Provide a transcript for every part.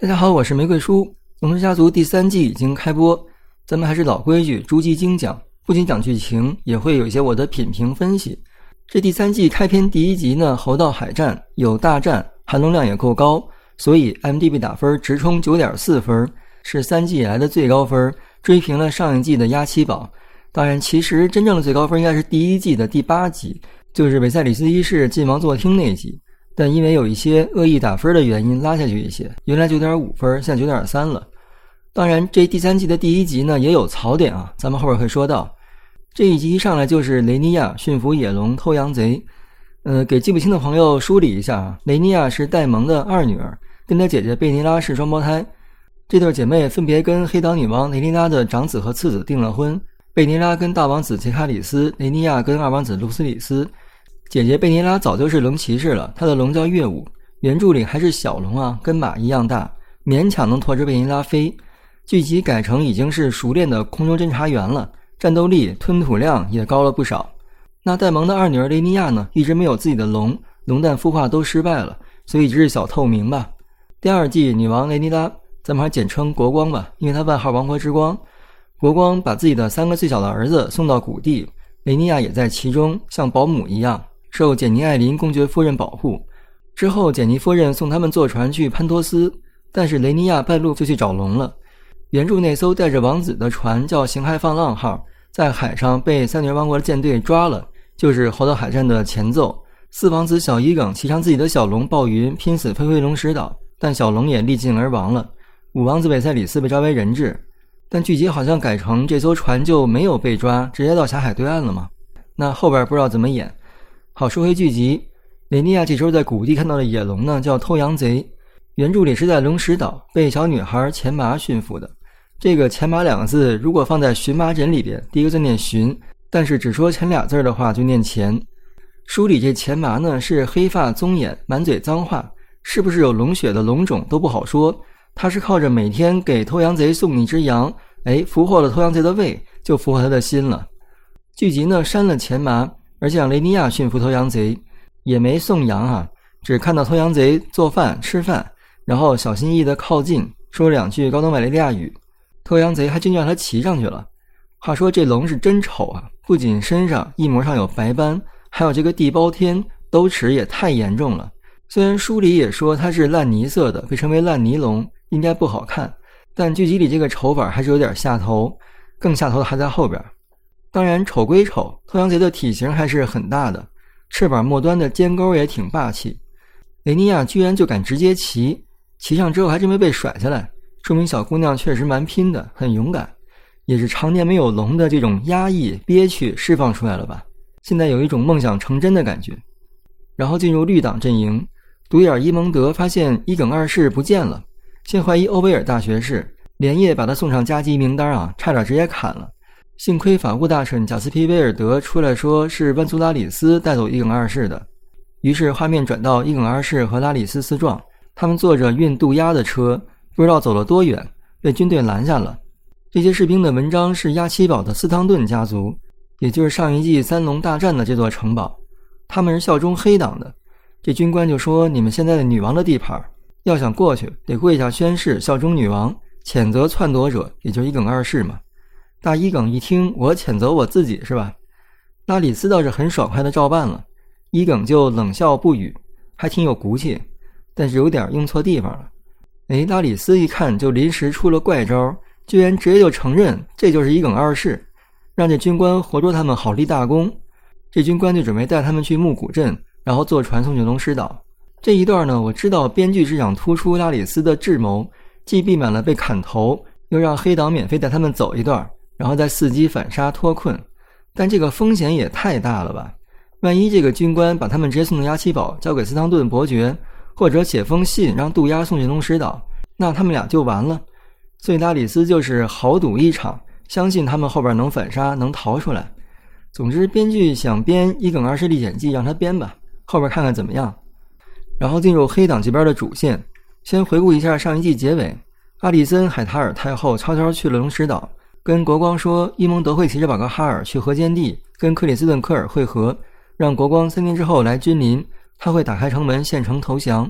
大家好，我是玫瑰叔。龙之家族第3季已经开播，咱们还是老规矩，逐集精讲，不仅讲剧情，也会有一些我的品评分析。这第3季开篇第1集呢，猴道海战有大战，含龙量也够高，所以 IMDB 打分直冲 9.4 分，是3季以来的最高分，追平了上一季的压七宝。当然其实真正的最高分应该是第1季的第8集，就是韦塞里斯一世进王座厅那一集，但因为有一些恶意打分的原因拉下去一些，原来 9.5 分现在 9.3 了。当然这第3季的第1集呢也有槽点啊，咱们后边会说到。这一集一上来就是雷尼亚驯服野龙偷羊贼。给记不清的朋友梳理一下啊，雷尼亚是戴蒙的二女儿，跟她姐姐贝尼拉是双胞胎。这对姐妹分别跟黑岛女王雷尼拉的长子和次子订了婚，贝尼拉跟大王子杰卡里斯，雷尼亚跟二王子卢斯里斯。姐姐贝尼拉早就是龙骑士了，她的龙叫月舞，原著里还是小龙啊，跟马一样大，勉强能驮着贝尼拉飞。剧集改成已经是熟练的空中侦察员了，战斗力吞吐量也高了不少。那戴蒙的二女儿雷尼亚呢，一直没有自己的龙，龙蛋孵化都失败了，所以一直是小透明吧。第2季女王雷尼拉，咱们还简称国光吧，因为她外号王国之光。国光把自己的3个最小的儿子送到谷地，雷尼亚也在其中，像保姆一样受简尼艾琳公爵夫人保护。之后简尼夫人送他们坐船去潘托斯，但是雷尼亚半路就去找龙了。原著那艘带着王子的船叫形骸放浪号，在海上被三女王国的舰队抓了，就是猴岛海战的前奏。4王子小伊耿骑上自己的小龙暴云，拼死飞回龙石岛，但小龙也力尽而亡了。5王子韦塞里斯被抓为人质，但剧集好像改成这艘船就没有被抓，直接到狭海对岸了嘛。那后边不知道怎么演。好，说回剧集，雷尼亚这时候在谷地看到的野龙呢，叫偷羊贼。原著里是在龙石岛被小女孩前麻驯服的。这个前麻2个字如果放在荨麻疹里边，第一个字念荨，但是只说前俩字的话就念前。书里这前麻呢是黑发棕眼，满嘴脏话，是不是有龙血的龙种都不好说。他是靠着每天给偷羊贼送一只羊，俘获了偷羊贼的胃，就俘获他的心了。剧集呢删了前麻，而且让雷尼亚驯服偷羊贼，也没送羊啊，只看到偷羊贼做饭吃饭，然后小心翼翼地靠近，说2句高等马雷利亚语。偷羊贼还真让他骑上去了。话说这龙是真丑啊，不仅身上翼膜上有白斑，还有这个地包天，兜齿也太严重了。虽然书里也说它是烂泥色的，被称为烂泥龙，应该不好看，但剧集里这个丑法还是有点下头，更下头的还在后边。当然丑归丑，偷羊贼的体型还是很大的，翅膀末端的尖钩也挺霸气。雷尼亚居然就敢直接骑，骑上之后还真没被甩下来，说明小姑娘确实蛮拼的，很勇敢，也是常年没有龙的这种压抑憋屈释放出来了吧，现在有一种梦想成真的感觉。然后进入绿党阵营，独眼伊蒙德发现伊耿二世不见了，先怀疑欧威尔大学士，连夜把他送上加急名单啊，差点直接砍了。幸亏法务大臣贾斯皮威尔德出来说是万苏拉里斯带走伊耿二世的。于是画面转到伊耿二世和拉里斯私撞，他们坐着运渡鸦的车，不知道走了多远，被军队拦下了。这些士兵的文章是压七堡的斯汤顿家族，也就是上一季3龙大战的这座城堡，他们是效忠黑党的。这军官就说，你们现在的女王的地盘，要想过去得跪下宣誓效忠女王，谴责篡夺者，也就是伊耿二世嘛。大伊耿一听，我谴责我自己是吧？拉里斯倒是很爽快的照办了，伊耿就冷笑不语，还挺有骨气，但是有点用错地方了。拉里斯一看就临时出了怪招，居然直接就承认这就是伊耿二世，让这军官活捉他们好立大功。这军官就准备带他们去木谷镇，然后坐船送去龙石岛。这一段呢，我知道编剧是想突出拉里斯的智谋，既避免了被砍头，又让黑党免费带他们走一段，然后再伺机反杀脱困。但这个风险也太大了吧，万一这个军官把他们直接送到压七堡交给斯汤顿伯爵，或者写封信让渡鸦送去龙石岛，那他们俩就完了。所以拉里斯就是豪赌一场，相信他们后边能反杀，能逃出来。总之编剧想编伊耿二世历险记让他编吧，后边看看怎么样。然后进入黑党这边的主线，先回顾一下上一季结尾，阿里森海塔尔太后悄悄去了龙石岛，跟国光说伊蒙德会骑着宝格哈尔去河间地跟克里斯顿科尔会合，让国光3天之后来君临，他会打开城门献城投降。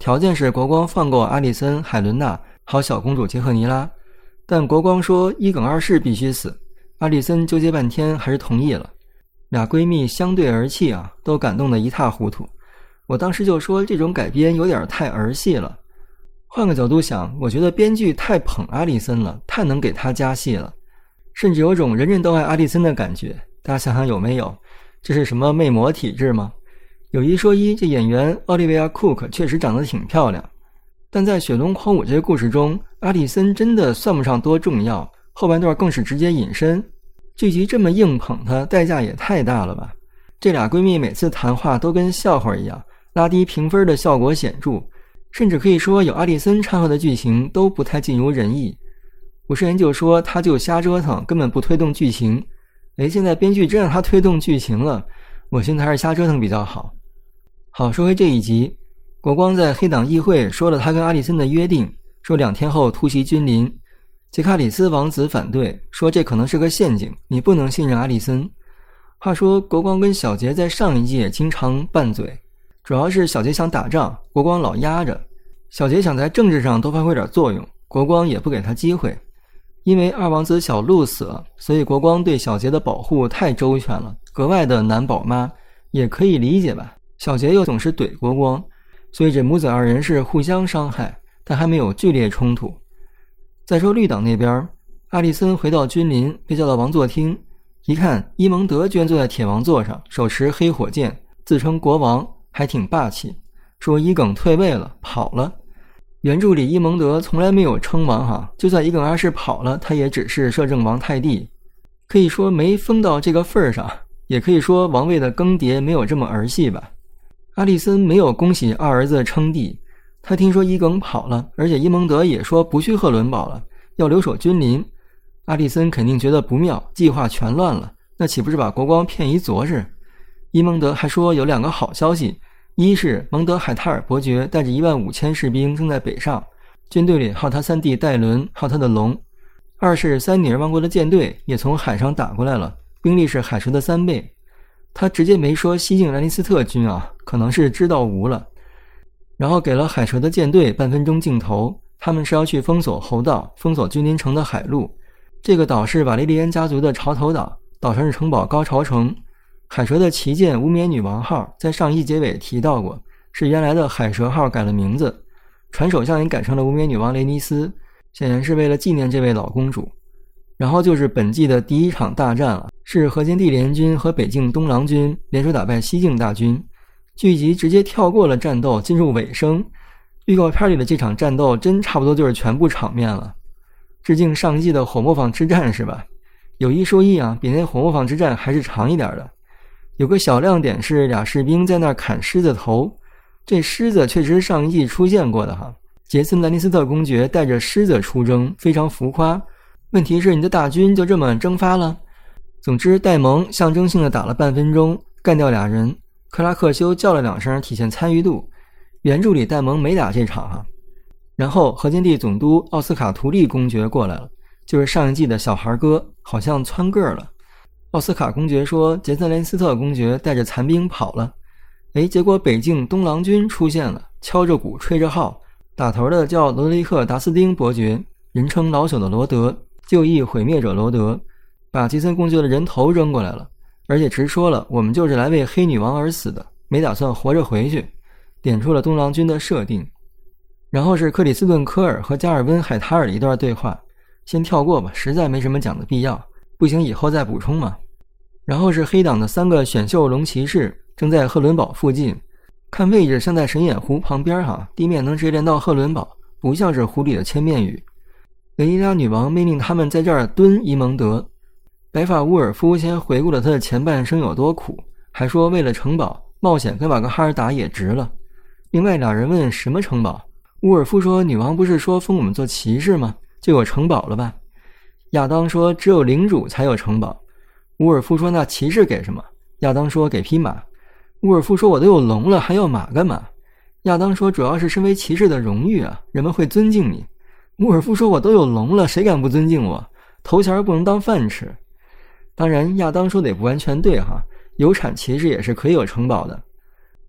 条件是国光放过阿丽森、海伦娜，好小公主杰赫尼拉。但国光说伊耿二世必须死，阿丽森纠结半天还是同意了。俩闺蜜相对而泣啊，都感动得一塌糊涂。我当时就说这种改编有点太儿戏了。换个角度想，我觉得编剧太捧阿丽森了，太能给她加戏了，甚至有种人人都爱阿丽森的感觉。大家想想有没有？这是什么魅魔体质吗？有一说一，这演员奥利维亚·库克确实长得挺漂亮，但在《雪龙狂舞》这个故事中，阿丽森真的算不上多重要，后半段更是直接隐身。剧集这么硬捧她，代价也太大了吧？这俩闺蜜每次谈话都跟笑话一样，拉低评分的效果显著，甚至可以说有阿丽森掺和的剧情都不太尽如人意。不是人就说她就瞎折腾，根本不推动剧情。现在编剧真让她推动剧情了，我现在还是瞎折腾比较好。好，说回这一集，国光在黑党议会说了他跟阿丽森的约定，说2天后突袭君临。杰卡里斯王子反对，说这可能是个陷阱，你不能信任阿丽森。话说国光跟小杰在上一季也经常拌嘴，主要是小杰想打仗，国光老压着；小杰想在政治上多发挥点作用，国光也不给他机会。因为二王子小鹿死了，所以国光对小杰的保护太周全了，格外的难保妈，也可以理解吧。小杰又总是怼国光，所以这母子二人是互相伤害，但还没有剧烈冲突。再说绿党那边，阿丽森回到君临，被叫到王座厅，一看伊蒙德居然坐在铁王座上，手持黑火箭，自称国王，还挺霸气，说伊耿退位了，跑了。原著里伊蒙德从来没有称王哈，就算伊耿二世跑了，他也只是摄政王太帝，可以说没封到这个份上，也可以说王位的更迭没有这么儿戏吧。阿丽森没有恭喜二儿子称帝，他听说伊耿跑了，而且伊蒙德也说不去赫伦堡了，要留守君临。阿丽森肯定觉得不妙，计划全乱了，那岂不是把国光骗一昨日？伊蒙德还说有2个好消息，一是蒙德海塔尔伯爵带着15000士兵正在北上，军队里还有他3弟戴伦，还有他的龙；二是3女儿王国的舰队也从海上打过来了，兵力是海蛇的3倍。他直接没说西境兰尼斯特军啊，可能是知道无了。然后给了海蛇的舰队半分钟镜头，他们是要去封锁侯道，封锁君临城的海路。这个岛是瓦雷利安家族的潮头岛，岛上是城堡高潮城。海蛇的旗舰无冕女王号在上一结尾提到过，是原来的海蛇号改了名字，船首相也改成了无冕女王雷尼斯，显然是为了纪念这位老公主。然后就是本季的第一场大战了，是河间地联军和北境东狼军联手打败西境大军。剧集直接跳过了战斗，进入尾声。预告片里的这场战斗真差不多就是全部场面了，致敬上一季的火磨坊之战是吧？有一说一啊，比那火磨坊之战还是长一点的。有个小亮点是俩士兵在那儿砍狮子头，这狮子确实是上一季出现过的哈。杰森·兰尼斯特公爵带着狮子出征，非常浮夸。问题是你的大军就这么蒸发了。总之戴蒙象征性的打了半分钟，干掉俩人，克拉克修叫了2声体现参与度。原著里戴蒙没打这场哈。然后河间地总督奥斯卡图利公爵过来了，就是上一季的小孩哥，好像蹿个了。奥斯卡公爵说杰森·兰斯特公爵带着残兵跑了。结果北境东狼军出现了，敲着鼓吹着号，打头的叫罗德利克·达斯丁伯爵，人称老朽的罗德，就义毁灭者罗德，把杰森公爵的人头扔过来了，而且直说了我们就是来为黑女王而死的，没打算活着回去，点出了东狼军的设定。然后是克里斯顿·科尔和加尔温·海塔尔的一段对话，先跳过吧，实在没什么讲的必要，不行以后再补充嘛。然后是黑党的3个选秀龙骑士正在赫伦堡附近，看位置像在神眼湖旁边哈，地面能直接连到赫伦堡，不像是湖里的千面雨。雷伊拉女王命令他们在这儿蹲伊蒙德。白发乌尔夫先回顾了他的前半生有多苦，还说为了城堡冒险跟瓦格哈尔打也值了。另外俩人问什么城堡，乌尔夫说女王不是说封我们做骑士吗？就有城堡了吧。亚当说只有领主才有城堡。乌尔夫说那骑士给什么？亚当说给匹马。乌尔夫说我都有龙了还要马干嘛？亚当说主要是身为骑士的荣誉啊，人们会尊敬你。乌尔夫说我都有龙了，谁敢不尊敬我？头衔不能当饭吃。当然亚当说的也不完全对哈，有产骑士也是可以有城堡的。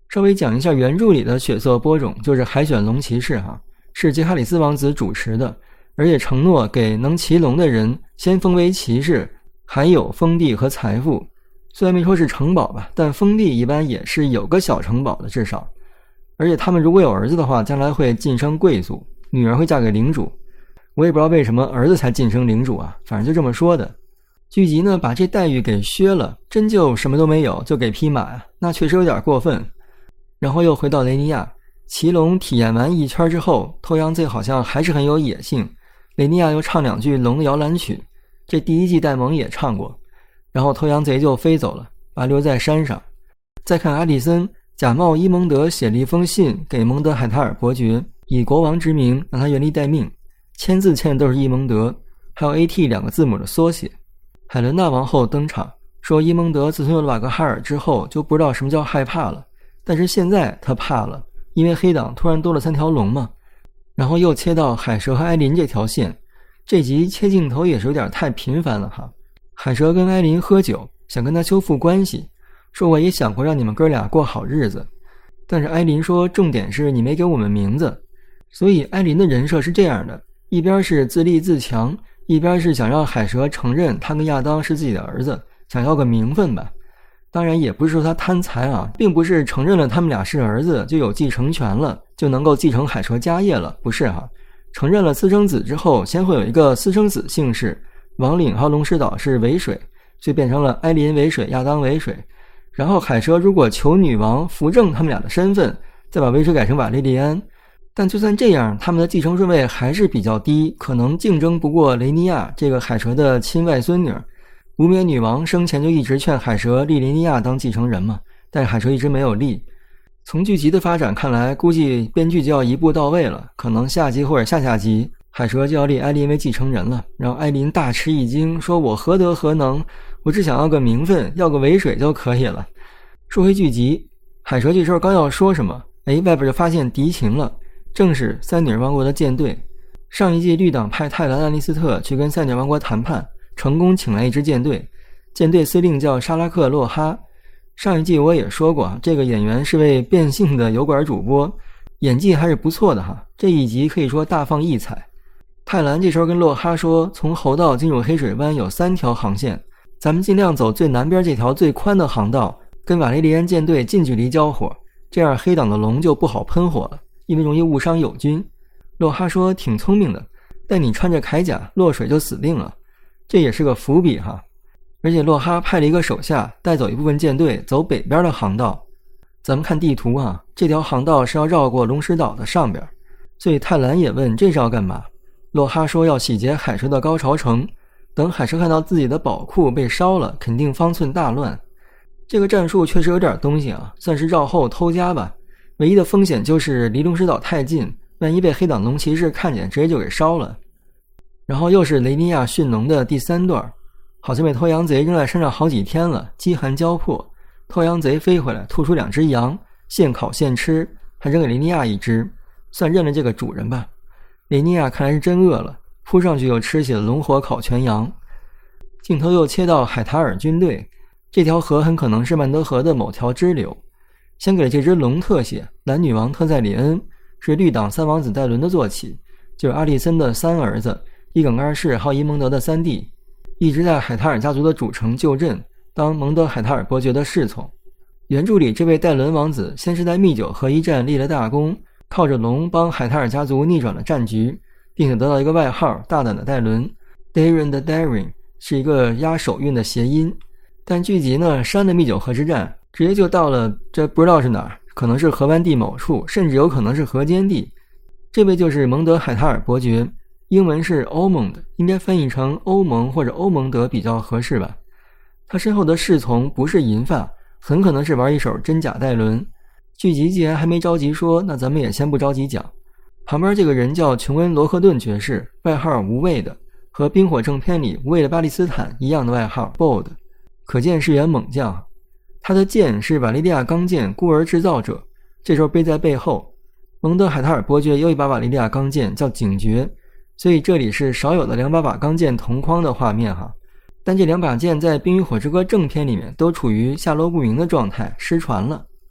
稍微讲一下原著里的血色播种，就是海选龙骑士哈，是杰卡里斯王子主持的，而且承诺给能骑龙的人先封为骑士，还有封地和财富。虽然没说是城堡吧，但封地一般也是有个小城堡的至少。而且他们如果有儿子的话，将来会晋升贵族，女儿会嫁给领主。我也不知道为什么儿子才晋升领主啊，反正就这么说的。剧集呢把这待遇给削了，真就什么都没有就给匹马呀，那确实有点过分。然后又回到雷尼亚，骑龙体验完一圈之后，偷羊贼好像还是很有野性。雷尼亚又唱2句龙的摇篮曲，这第1季戴蒙也唱过。然后偷羊贼就飞走了，把留在山上。再看阿里森假冒伊蒙德写了一封信给蒙德海塔尔伯爵，以国王之名让他原地待命，签字签的都是伊蒙德，还有 AT 2个字母的缩写。海伦娜王后登场，说伊蒙德自从有了瓦格哈尔之后就不知道什么叫害怕了，但是现在他怕了，因为黑党突然多了3条龙嘛。然后又切到海蛇和艾琳这条线，这集切镜头也是有点太频繁了哈。海蛇跟艾琳喝酒，想跟他修复关系，说我也想过让你们哥俩过好日子，但是艾琳说重点是你没给我们名字。所以艾琳的人设是这样的，一边是自立自强，一边是想让海蛇承认他跟亚当是自己的儿子，想要个名分吧。当然也不是说他贪财啊，并不是承认了他们俩是儿子就有继承权了，就能够继承海蛇家业了，不是哈。承认了私生子之后，先会有一个私生子姓氏，王岭和龙石岛是尾水，所以变成了艾琳尾水，亚当尾水。然后海蛇如果求女王扶正他们俩的身份，再把尾水改成瓦莉莉安。但就算这样，他们的继承顺位还是比较低，可能竞争不过雷尼亚这个海蛇的亲外孙女。无冕女王生前就一直劝海蛇立雷尼亚当继承人嘛，但是海蛇一直没有立。从剧集的发展看来，估计编剧就要一步到位了，可能下集或者下下集海蛇就要立艾琳为继承人了。然后艾琳大吃一惊，说我何德何能，我只想要个名分，要个尾水就可以了。说回剧集，海蛇这时候刚要说什么，外边就发现敌情了，正是3女王国的舰队。上一季绿党派泰兰·兰尼斯特去跟3女王国谈判，成功请来一支舰队，舰队司令叫沙拉克·洛哈。上一季我也说过，这个演员是位变性的油管主播，演技还是不错的哈。这一集可以说大放异彩。泰兰这时候跟洛哈说，从猴道进入黑水湾有3条航线，咱们尽量走最南边这条最宽的航道，跟瓦雷利安舰队近距离交火，这样黑党的龙就不好喷火了，因为容易误伤友军。洛哈说挺聪明的，但你穿着铠甲落水就死定了，这也是个伏笔哈。而且洛哈派了一个手下带走一部分舰队走北边的航道。咱们看地图啊，这条航道是要绕过龙石岛的上边，所以泰兰也问这是要干嘛。洛哈说要洗劫海蛇的高潮城，等海蛇看到自己的宝库被烧了，肯定方寸大乱。这个战术确实有点东西啊，算是绕后偷家吧。唯一的风险就是离龙石岛太近，万一被黑党龙骑士看见，直接就给烧了。然后又是雷尼亚驯农的第3段，好像被偷羊贼扔在山上好几天了，饥寒交迫。偷羊贼飞回来，吐出2只羊，现烤现吃，还扔给雷尼亚1只，算认了这个主人吧。雷尼亚看来是真饿了，扑上去又吃起了龙火烤全羊。镜头又切到海塔尔军队，这条河很可能是曼德河的某条支流。先给了这只龙特写，蓝女王特塞里恩是绿党3王子戴伦的坐骑，就是阿利森的3儿子，伊耿二世还有伊蒙德的3弟，一直在海塔尔家族的主城就镇当蒙德海塔尔伯爵的侍从。原著里这位戴伦王子先是在密酒河一战立了大功，靠着龙帮海塔尔家族逆转了战局，并且得到一个外号大胆的戴伦 Daring the Daring， 是一个押手韵的谐音。但剧集呢删了密酒河之战，直接就到了这不知道是哪儿，可能是河湾地某处，甚至有可能是河间地。这位就是蒙德海塔尔伯爵，英文是 Ormond， 应该翻译成欧蒙或者欧蒙德比较合适吧。他身后的侍从不是银发，很可能是玩一手真假戴伦。剧集既然还没着急说，那咱们也先不着急讲。旁边这个人叫琼恩·罗克顿爵士，外号无畏的，和冰火正片里无畏的巴利斯坦一样的外号 Bold， 可见是员猛将。他的剑是瓦利利亚钢剑孤儿制造者，这时候背在背后。蒙德海塔尔伯爵有一把瓦利利亚钢剑叫警觉，所以这里是少有的2把把钢剑同框的画面哈。但这2把剑在冰与火之歌正片里面都处于下落不明的状态，失传了。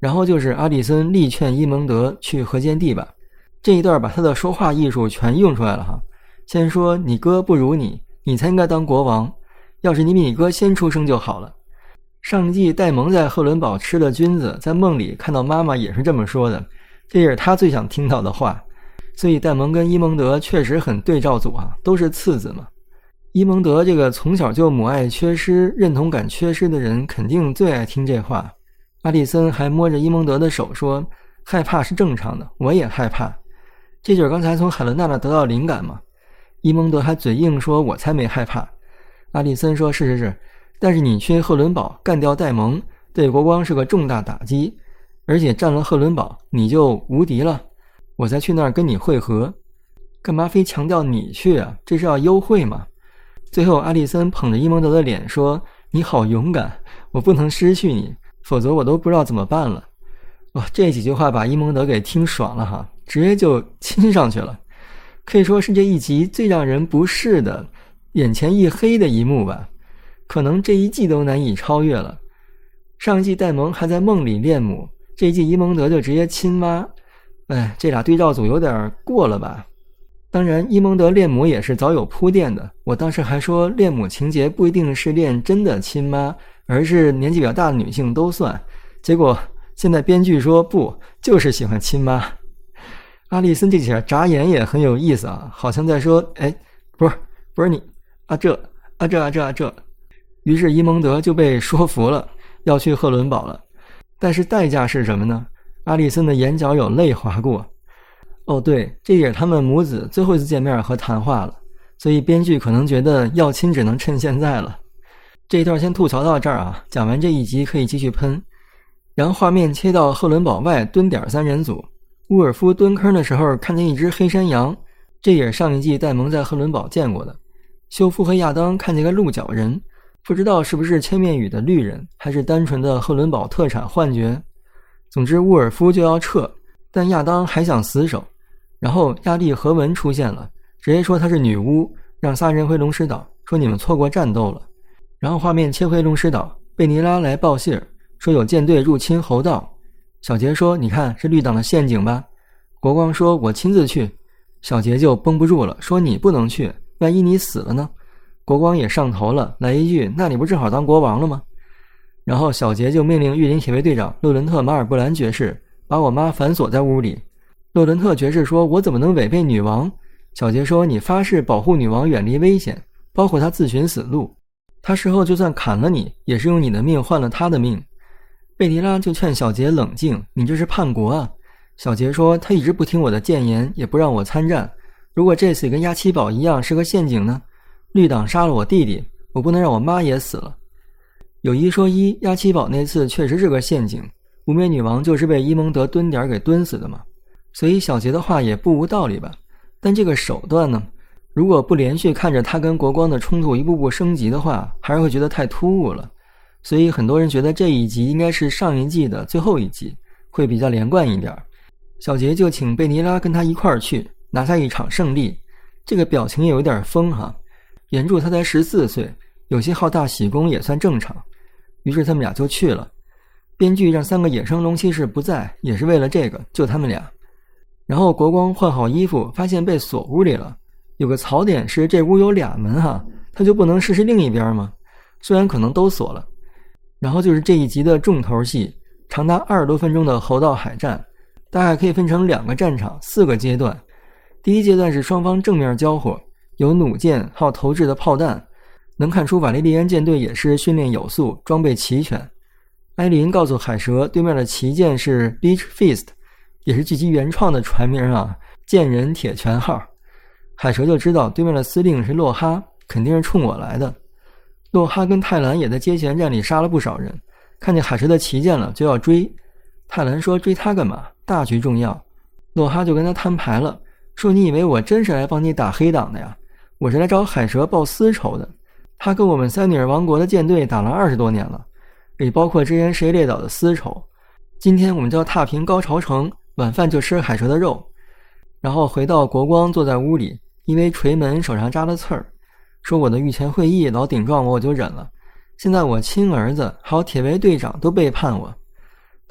然后就是阿里森力劝伊蒙德去河间地吧。这一段把他的说话艺术全用出来了哈。先说你哥不如你，你才应该当国王，要是你比你哥先出生就好了。上一季戴蒙在赫伦堡吃了菌子，在梦里看到妈妈也是这么说的，这也是他最想听到的话。所以戴蒙跟伊蒙德确实很对照组啊，都是次子嘛。伊蒙德这个从小就母爱缺失、认同感缺失的人，肯定最爱听这话。阿里森还摸着伊蒙德的手说，害怕是正常的，我也害怕。这就是刚才从海伦娜那得到灵感嘛。伊蒙德还嘴硬说，我才没害怕。阿里森说，是，但是你去赫伦堡干掉戴蒙，对国光是个重大打击，而且占了赫伦堡你就无敌了，我再去那儿跟你会合。干嘛非强调你去啊？这是要幽会嘛。最后阿里森捧着伊蒙德的脸说，你好勇敢，我不能失去你，否则我都不知道怎么办了。哇，这几句话把伊蒙德给听爽了哈，直接就亲上去了，可以说是这一集最让人不适的、眼前一黑的一幕吧，可能这一季都难以超越了。上一季戴蒙还在梦里恋母，这一季伊蒙德就直接亲妈，这俩对照组有点过了吧。当然伊蒙德恋母也是早有铺垫的，我当时还说恋母情节不一定是恋真的亲妈，而是年纪比较大的女性都算，结果现在编剧说不，就是喜欢亲妈。阿里森这几下眨眼也很有意思啊，好像在说不是你这。于是伊蒙德就被说服了，要去赫伦堡了。但是代价是什么呢？阿里森的眼角有泪划过。对，这也是他们母子最后一次见面和谈话了，所以编剧可能觉得要亲只能趁现在了。这一段先吐槽到这儿啊，讲完这一集可以继续喷。然后画面切到赫伦堡外蹲点三人组，乌尔夫蹲坑的时候看见一只黑山羊，这也是上一季戴蒙在赫伦堡见过的。休夫和亚当看见个鹿角人，不知道是不是千面语的绿人，还是单纯的赫伦堡特产幻觉。总之乌尔夫就要撤，但亚当还想死守。然后亚历和文出现了，直接说她是女巫，让仨人回龙石岛，说你们错过战斗了。然后画面切回龙石岛，贝尼拉来报信，说有舰队入侵侯道。小杰说，你看是绿党的陷阱吧。国光说，我亲自去。小杰就绷不住了，说你不能去，万一你死了呢？国光也上头了，来一句，那你不正好当国王了吗？然后小杰就命令御林铁卫队长洛伦特·马尔布兰爵士把我妈反锁在屋里。洛伦特爵士说，我怎么能违背女王？小杰说，你发誓保护女王远离危险，包括她自寻死路，她事后就算砍了你，也是用你的命换了她的命。贝迪拉就劝小杰冷静，你这是叛国啊。小杰说，他一直不听我的谏言，也不让我参战，如果这次跟押七宝一样是个陷阱呢？绿党杀了我弟弟，我不能让我妈也死了。有一说一，押七宝那次确实是个陷阱，无冕女王就是被伊蒙德蹲点给蹲死的嘛，所以小杰的话也不无道理吧。但这个手段呢，如果不连续看着他跟国光的冲突一步步升级的话，还是会觉得太突兀了。所以很多人觉得这一集应该是上一季的最后一集，会比较连贯一点。小杰就请贝尼拉跟他一块儿去，拿下一场胜利。这个表情也有点疯哈。原著他才14岁，有些好大喜功也算正常。于是他们俩就去了。编剧让3个野生龙骑士不在，也是为了这个，就他们俩。然后国光换好衣服，发现被锁屋里了。有个槽点是这屋有俩门哈，他就不能试试另一边吗？虽然可能都锁了。然后就是这一集的重头戏，长达20多分钟的侯道海战，大概可以分成2个战场，4个阶段。第一阶段是双方正面交火，有弩箭，还有投掷的炮弹，能看出瓦雷利安舰队也是训练有素，装备齐全。埃琳告诉海蛇，对面的旗舰是 Beach Feast， 也是剧集原创的船名啊，舰人铁拳号。海蛇就知道对面的司令是洛哈，肯定是冲我来的。洛哈跟泰兰也在接舷战里杀了不少人，看见海蛇的旗舰了就要追。泰兰说追他干嘛？大局重要。洛哈就跟他摊牌了，说你以为我真是来帮你打黑党的呀？我是来找海蛇报私仇的。他跟我们塞尼尔王国的舰队打了20多年了，也包括之前谁列岛的私仇。今天我们就要踏平高潮城，晚饭就吃海蛇的肉。然后回到国光坐在屋里，因为锤门手上扎了刺儿，说我的御前会议老顶撞我就忍了，现在我亲儿子还有铁卫队长都背叛我。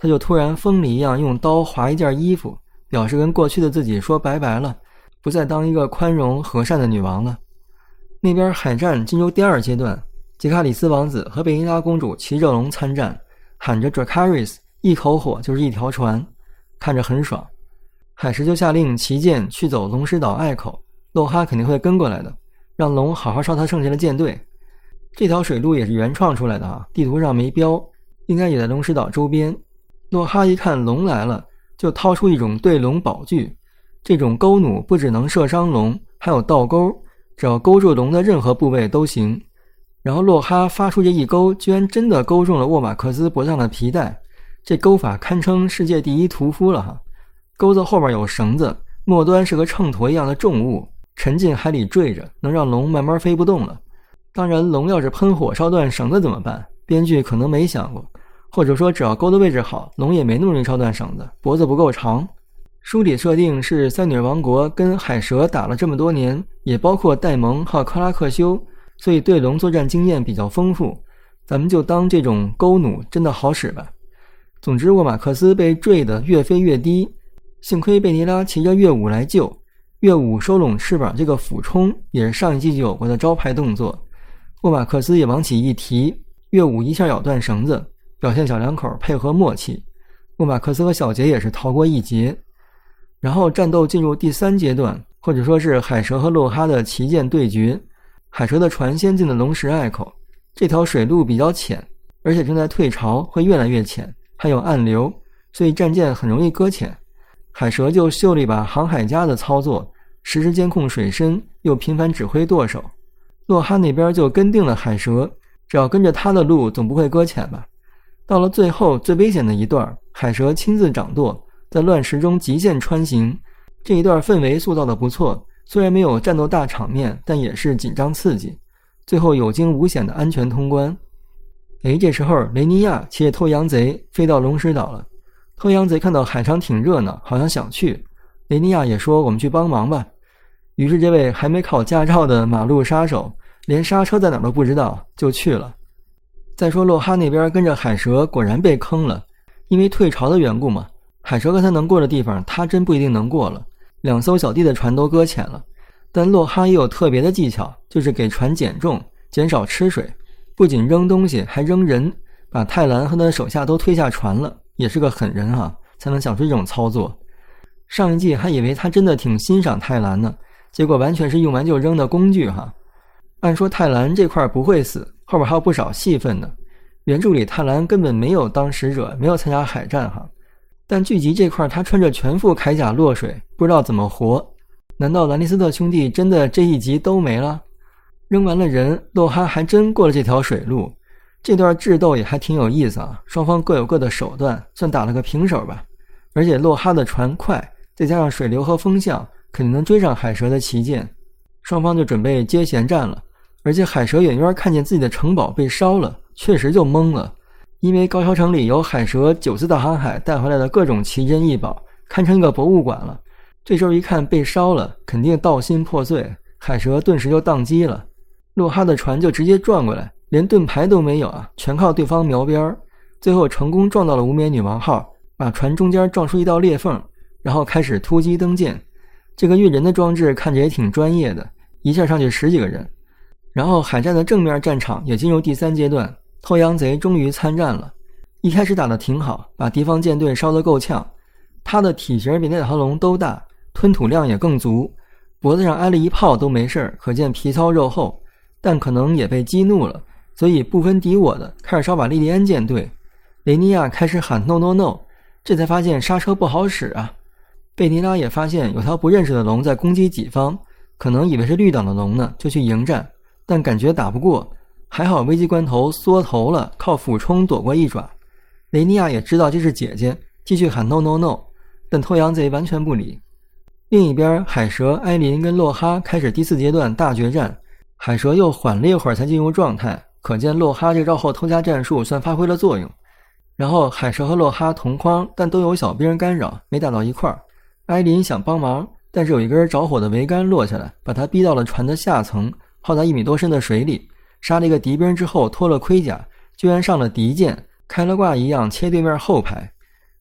她就突然疯了一样用刀划一件衣服，表示跟过去的自己说拜拜了，不再当一个宽容和善的女王了。那边海战进入第二阶段，杰卡里斯王子和贝尼拉公主骑着龙参战，喊着 Dracarys， 一口火就是一条船，看着很爽。海神就下令旗舰去走龙石岛隘口，洛哈肯定会跟过来的，让龙好好烧他剩下的舰队。这条水路也是原创出来的啊，地图上没标，应该也在龙石岛周边。洛哈一看龙来了，就掏出一种对龙宝具，这种钩弩不只能射伤龙，还有倒钩，只要勾住龙的任何部位都行。然后洛哈发出这一钩，居然真的勾中了沃马克斯脖上的皮带，这钩法堪称世界第一屠夫了哈。钩子后边有绳子，末端是个秤砣一样的重物，沉进海里坠着，能让龙慢慢飞不动了。当然龙要是喷火烧断绳子怎么办？编剧可能没想过，或者说只要钩的位置好，龙也没那么容易烧断绳子，脖子不够长。书里设定是塞女尔王国跟海蛇打了这么多年，也包括戴蒙和克拉克修，所以对龙作战经验比较丰富，咱们就当这种钩弩真的好使吧。总之沃马克斯被坠得越飞越低，幸亏贝尼拉骑着乐舞来救，乐舞收拢翅膀这个俯冲也是上一季就有过的招牌动作，沃马克斯也往起一提，乐舞一下咬断绳子，表现小两口配合默契。沃马克斯和小杰也是逃过一劫。然后战斗进入第三阶段，或者说是海蛇和洛哈的旗舰对决。海蛇的船先进的龙石隘口，这条水路比较浅，而且正在退潮，会越来越浅，还有暗流，所以战舰很容易搁浅。海蛇就秀了一把航海家的操作，实时监控水深，又频繁指挥舵手。洛哈那边就跟定了海蛇，只要跟着他的路总不会搁浅吧。到了最后最危险的一段，海蛇亲自掌舵，在乱石中极限穿行，这一段氛围塑造得不错，虽然没有战斗大场面，但也是紧张刺激，最后有惊无险的安全通关。这时候雷尼亚骑着偷羊贼飞到龙石岛了。偷羊贼看到海上挺热闹，好像想去，雷尼亚也说我们去帮忙吧。于是这位还没考驾照的马路杀手，连刹车在哪都不知道就去了。再说洛哈那边跟着海蛇果然被坑了，因为退潮的缘故嘛，海蛇和他能过的地方他真不一定能过了，两艘小弟的船都搁浅了。但洛哈也有特别的技巧，就是给船减重，减少吃水，不仅扔东西还扔人，把泰兰和他的手下都推下船了，也是个狠人啊，才能想出这种操作。上一季还以为他真的挺欣赏泰兰呢，结果完全是用完就扔的工具哈。按说泰兰这块不会死，后边还有不少戏份呢。原著里泰兰根本没有当使者，没有参加海战哈。但剧集这块他穿着全副铠甲落水，不知道怎么活。难道兰尼斯特兄弟真的这一集都没了？扔完了人，洛哈还真过了这条水路。这段智斗也还挺有意思啊，双方各有各的手段，算打了个平手吧。而且洛哈的船快，再加上水流和风向，肯定能追上海蛇的旗舰。双方就准备接舷战了。而且海蛇远远看见自己的城堡被烧了，确实就懵了。因为高桥城里有海蛇9次大航海带回来的各种奇珍异宝，堪称一个博物馆了。这时候一看被烧了，肯定道心破碎，海蛇顿时就宕机了。洛哈的船就直接转过来，连盾牌都没有啊，全靠对方瞄边，最后成功撞到了无冕女王号，把船中间撞出一道裂缝，然后开始突击登舰。这个运人的装置看着也挺专业的，一下上去10几个人。然后海战的正面战场也进入第3阶段，偷羊贼终于参战了。一开始打得挺好，把敌方舰队烧得够呛。他的体型比那2条龙都大，吞吐量也更足，脖子上挨了一炮都没事，可见皮糙肉厚。但可能也被激怒了，所以不分敌我的开始烧把莉莉安舰队。雷尼亚开始喊 no no no， 这才发现刹车不好使啊。贝尼拉也发现有条不认识的龙在攻击己方，可能以为是绿党的龙呢，就去迎战，但感觉打不过，还好危急关头缩头了，靠俯冲躲过一爪。雷尼亚也知道这是姐姐，继续喊 no no no， 但偷羊贼完全不理。另一边海蛇、埃琳跟洛哈开始第4阶段大决战，海蛇又缓了一会儿才进入状态，可见洛哈这绕后偷家战术算发挥了作用。然后海蛇和洛哈同框，但都有小兵干扰，没打到一块儿。埃琳想帮忙，但是有一根着火的桅杆落下来，把他逼到了船的下层，泡在1米多深的水里，杀了一个敌兵之后脱了盔甲，居然上了敌舰，开了挂一样切对面后排。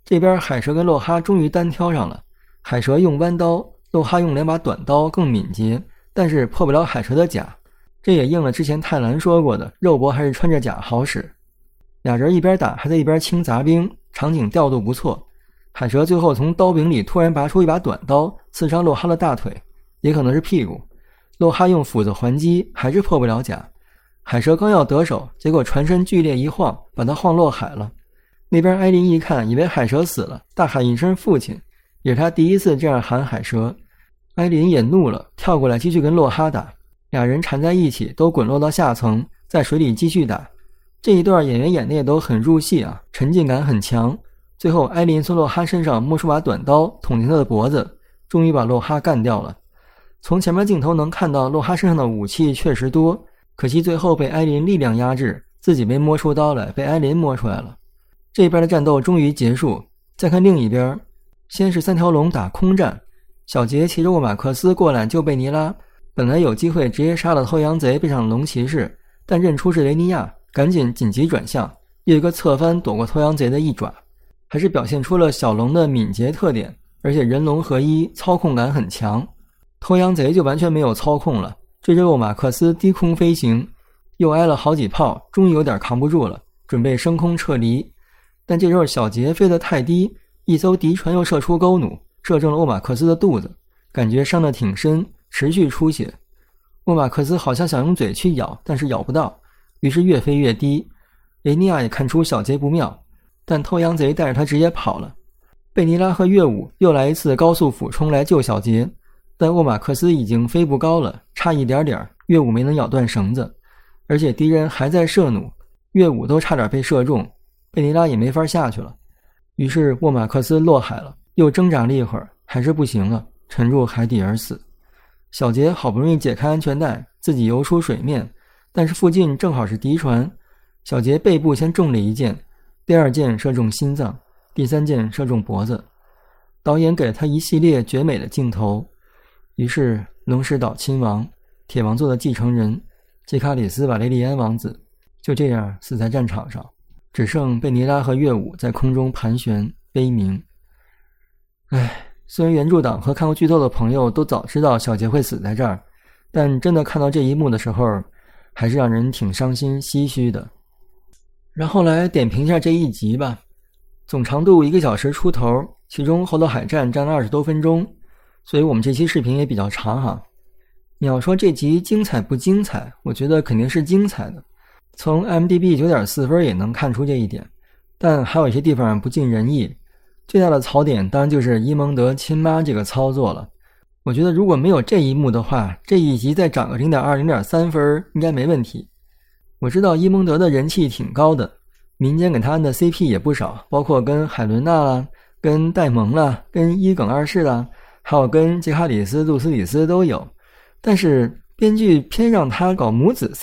这边海蛇跟洛哈终于单挑上了，海蛇用弯刀，洛哈用2把短刀更敏捷，但是破不了海蛇的甲。这也应了之前泰兰说过的，肉搏还是穿着甲好使。俩人一边打还在一边清杂兵，场景调度不错。海蛇最后从刀柄里突然拔出一把短刀，刺伤洛哈的大腿，也可能是屁股。洛哈用斧子还击，还是破不了甲。海蛇刚要得手，结果船身剧烈一晃，把他晃落海了。那边艾琳一看，以为海蛇死了，大喊一声父亲，也是他第一次这样喊海蛇。艾琳也怒了，跳过来继续跟洛哈打，俩人缠在一起，都滚落到下层，在水里继续打。这一段演员演的也都很入戏啊，沉浸感很强。最后艾琳从洛哈身上摸出把短刀，捅进他的脖子，终于把洛哈干掉了。从前面镜头能看到洛哈身上的武器确实多，可惜最后被艾琳力量压制，自己没摸出刀来，被艾琳摸出来了。这边的战斗终于结束。再看另一边，先是3条龙打空战，小杰骑着沃马克斯过来救贝尼拉，本来有机会直接杀了偷羊贼背上的龙骑士，但认出是雷尼亚，赶紧紧急转向，又一个侧翻躲过偷羊贼的一爪，还是表现出了小龙的敏捷特点，而且人龙合一，操控感很强。偷羊贼就完全没有操控了，追着沃马克斯低空飞行，又挨了好几炮，终于有点扛不住了，准备升空撤离。但这时候小杰飞得太低，一艘敌船又射出钩弩，射中了沃马克斯的肚子，感觉伤得挺深，持续出血。沃马克斯好像想用嘴去咬，但是咬不到，于是越飞越低。雷尼亚也看出小杰不妙，但偷羊贼带着他直接跑了。贝尼拉和乐舞又来一次高速俯冲来救小杰，但沃马克斯已经飞不高了，差一点点，乐舞没能咬断绳子，而且敌人还在射弩，乐舞都差点被射中，贝尼拉也没法下去了。于是沃马克斯落海了，又挣扎了一会儿，还是不行了，沉入海底而死。小杰好不容易解开安全带，自己游出水面，但是附近正好是敌船，小杰背部先中了一箭，第2箭射中心脏，第3箭射中脖子。导演给了他一系列绝美的镜头，于是龙石岛亲王，铁王座的继承人杰卡里斯·瓦雷利安王子就这样死在战场上，只剩贝尼拉和乐舞在空中盘旋悲鸣。虽然原著党和看过剧透的朋友都早知道小杰会死在这儿，但真的看到这一幕的时候，还是让人挺伤心唏嘘的。然后来点评一下这一集吧。总长度1个小时出头，其中猴岛海战占了20多分钟，所以我们这期视频也比较长哈。你要说这集精彩不精彩，我觉得肯定是精彩的，从 IMDB 9.4 分也能看出这一点，但还有一些地方不尽人意。最大的槽点当然就是伊蒙德亲妈这个操作了，我觉得如果没有这一幕的话，这一集再涨个 0.2 0.3 分应该没问题。我知道伊蒙德的人气挺高的，民间给他按的 CP 也不少，包括跟海伦娜啦，跟戴蒙啦，跟伊耿二世啦，还有跟杰卡里斯·杜斯里斯都有。但是编剧偏让他搞母子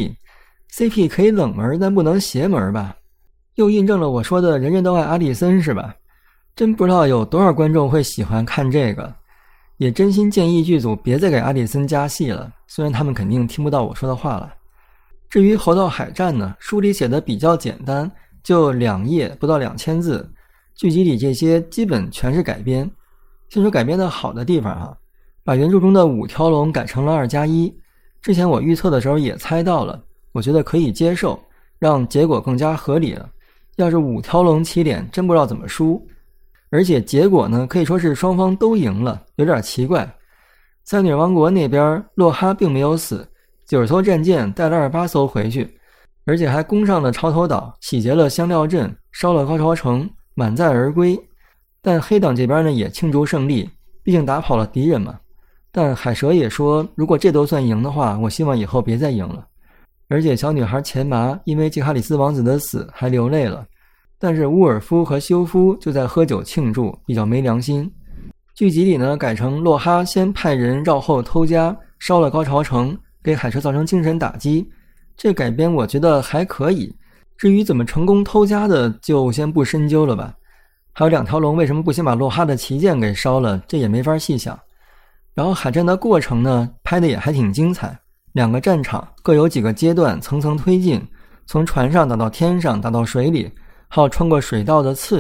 CP 可以冷门但不能邪门吧，又印证了我说的人人都爱阿里森是吧？真不知道有多少观众会喜欢看这个，也真心建议剧组别再给阿里森加戏了，虽然他们肯定听不到我说的话了。至于猴岛海战呢，书里写的比较简单，就2页不到2000字，剧集里这些基本全是改编。先说改编的好的地方哈，把原著中的5条龙改成了2+1，之前我预测的时候也猜到了，我觉得可以接受，让结果更加合理了。要是5条龙起脸，真不知道怎么输。而且结果呢，可以说是双方都赢了，有点奇怪。三女王国那边洛哈并没有死，90艘战舰带了28艘回去，而且还攻上了潮头岛，洗劫了香料镇，烧了高潮城，满载而归。但黑党这边呢也庆祝胜利，毕竟打跑了敌人嘛。但海蛇也说，如果这都算赢的话，我希望以后别再赢了。而且小女孩钱麻因为杰卡里斯王子的死还流泪了，但是乌尔夫和休夫就在喝酒庆祝，比较没良心。剧集里呢改成洛哈先派人绕后偷家，烧了高潮城，给海蛇造成精神打击，这改编我觉得还可以。至于怎么成功偷家的就先不深究了吧。还有2条龙为什么不先把洛哈的旗舰给烧了，这也没法细想。然后海战的过程呢拍的也还挺精彩，2个战场各有几个阶段层层推进，从船上打到天上，打到水里，还有穿过水道的刺激，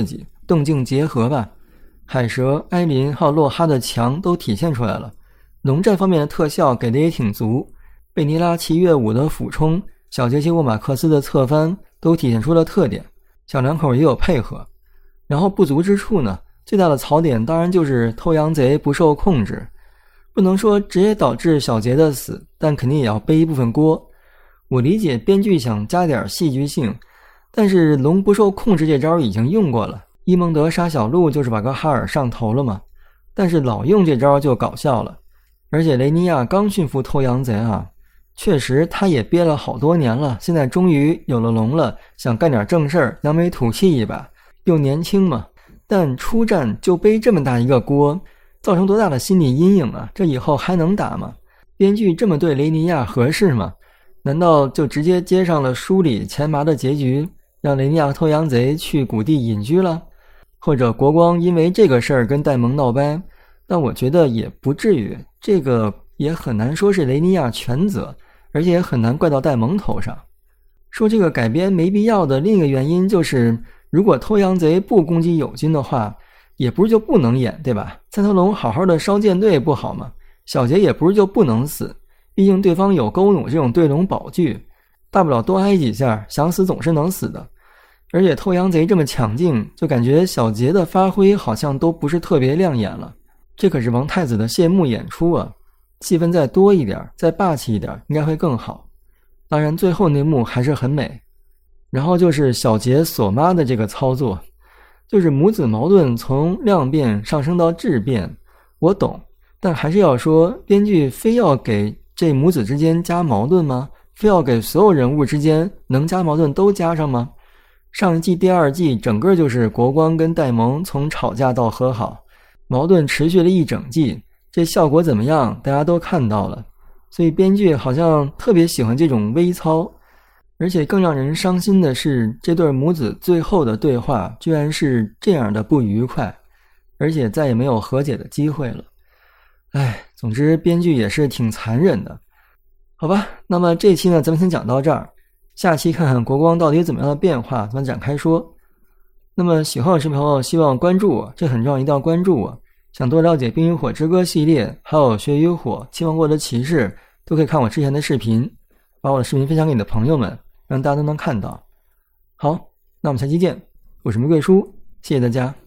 动静结合吧。海蛇、埃林还有洛哈的强都体现出来了，农战方面的特效给的也挺足，贝尼拉奇乐舞的俯冲，小杰西沃马克斯的侧翻都体现出了特点，小两口也有配合。然后不足之处呢，最大的槽点当然就是偷羊贼不受控制，不能说直接导致小杰的死，但肯定也要背一部分锅。我理解编剧想加点戏剧性，但是龙不受控制这招已经用过了，伊蒙德杀小鹿就是把个哈尔上头了嘛，但是老用这招就搞笑了。而且雷尼亚刚驯服偷羊贼啊，确实他也憋了好多年了，现在终于有了龙了，想干点正事儿，扬眉吐气一把，又年轻嘛，但出战就背这么大一个锅，造成多大的心理阴影啊，这以后还能打吗？编剧这么对雷尼亚合适吗？难道就直接接上了书里钱麻的结局，让雷尼亚偷羊贼去谷地隐居了？或者国光因为这个事儿跟戴蒙闹掰？但我觉得也不至于，这个也很难说是雷尼亚全责，而且也很难怪到戴蒙头上。说这个改编没必要的另一个原因就是，如果偷羊贼不攻击友军的话，也不是就不能演，对吧？三头龙好好的烧舰队不好吗？小杰也不是就不能死，毕竟对方有勾弩这种对龙宝具，大不了多挨几下，想死总是能死的。而且偷羊贼这么抢镜，就感觉小杰的发挥好像都不是特别亮眼了。这可是王太子的谢幕演出啊，戏份再多一点，再霸气一点，应该会更好。当然最后那幕还是很美。然后就是小杰锁妈的这个操作，就是母子矛盾从量变上升到质变，我懂，但还是要说，编剧非要给这母子之间加矛盾吗？非要给所有人物之间能加矛盾都加上吗？上一季第二季整个就是国光跟戴蒙从吵架到和好，矛盾持续了一整季，这效果怎么样大家都看到了，所以编剧好像特别喜欢这种微操。而且更让人伤心的是，这对母子最后的对话居然是这样的不愉快，而且再也没有和解的机会了。总之编剧也是挺残忍的。好吧，那么这期呢咱们先讲到这儿，下期看看国光到底怎么样的变化，咱们展开说。那么喜欢我视频朋友希望关注我，这很重要，一定要关注我。想多了解冰与火之歌系列，还有血与火、期望过的骑士，都可以看我之前的视频，把我的视频分享给你的朋友们，让大家都能看到。好，那我们下期见，我是玫瑰叔，谢谢大家。